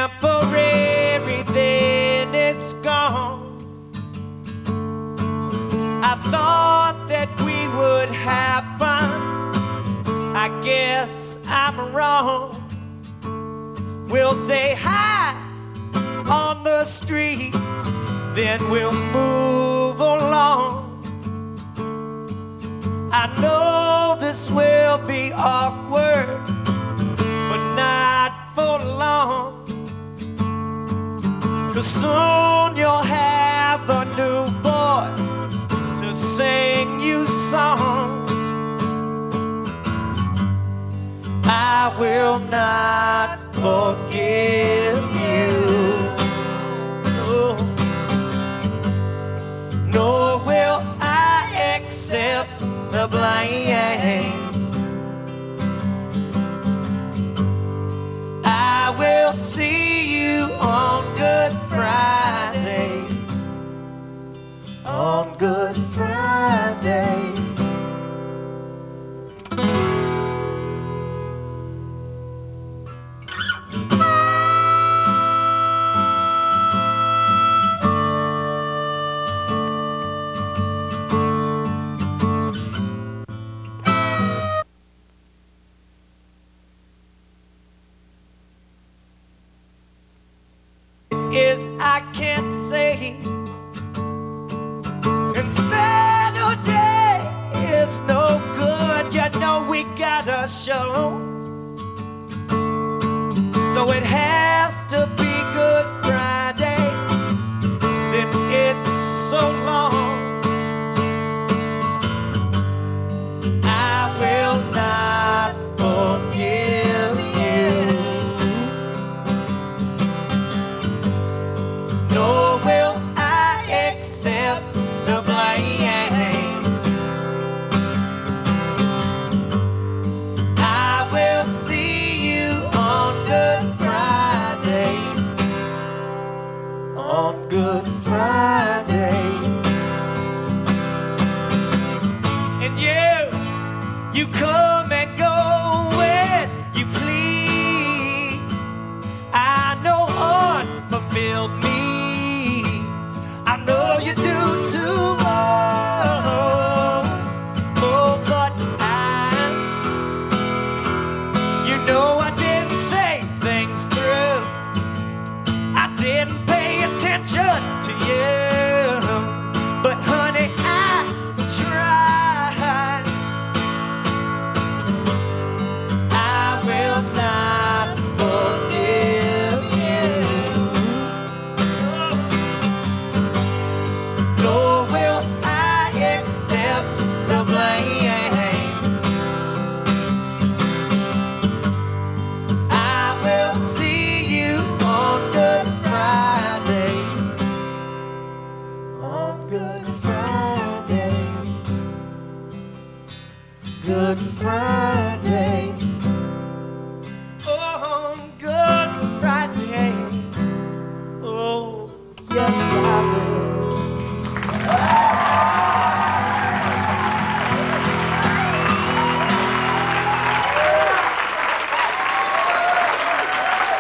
temporary, then it's gone. I thought that we would have fun. I guess I'm wrong. We'll say hi on the street, then we'll move along. I know this will be awkward, but not for long. 'Cause soon you'll have a new boy to sing you songs. I will not forgive you, oh, nor will I accept the blame. I will see you on Good Friday, on Good Friday. Is I can't say, and Saturday is no good. You know we got a show, so it has